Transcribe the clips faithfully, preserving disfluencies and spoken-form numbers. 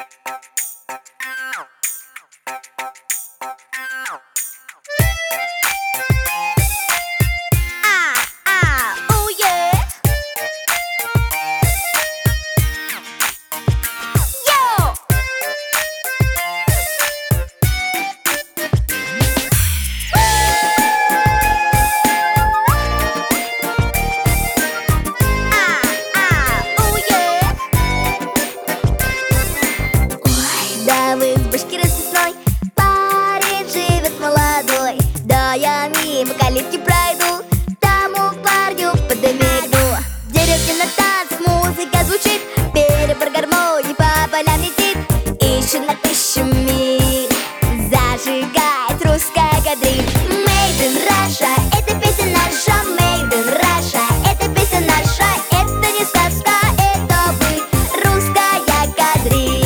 В избушке расписной парень живет молодой. Да я мимо калитки пройду, тому парню подмигну. В деревне на танцах музыка звучит, перебор гармонии по полям летит. Ищет на тысячу миль, зажигает русская кадриль. Made in Russia, это песня наша. Made in Russia, это песня наша. Это не сказка, это вы, русская кадриль.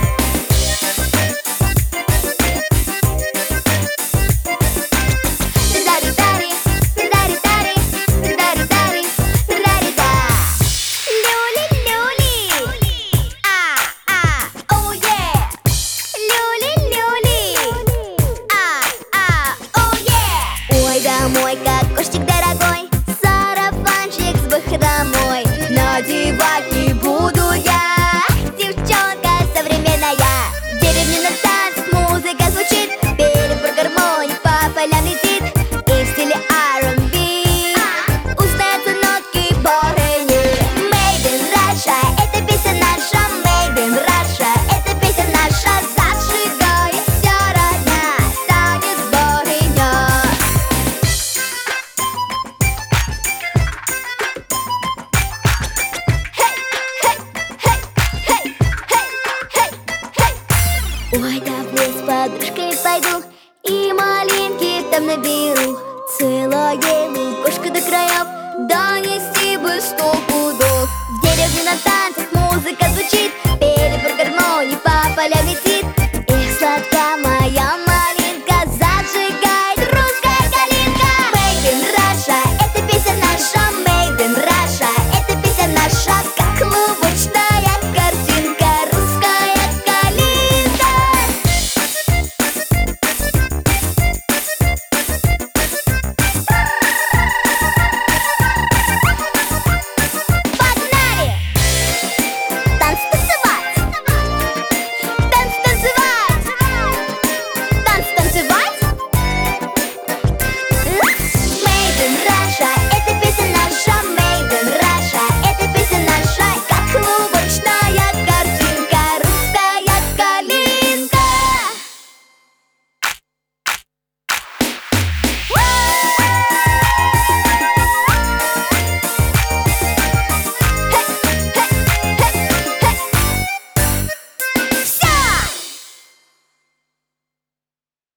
Домой, как кошечек дорогой, сарафанчик с бахромой. Надевать не буду я, девчонка современная. В деревне на танцах музыка звучит, перебор гармонии по полям летит. И в стиле ар энд би узнаются нотки богини. Made in Russia, это песня наша. Made in Russia, это песня наша. Зажигай, вся родня, танец богиня. Ой, да в лес с подружкой пойду и малинки там наберу. Целая лукошка до краев, донести бы сто пудов. В деревне на танцах музыка звучит.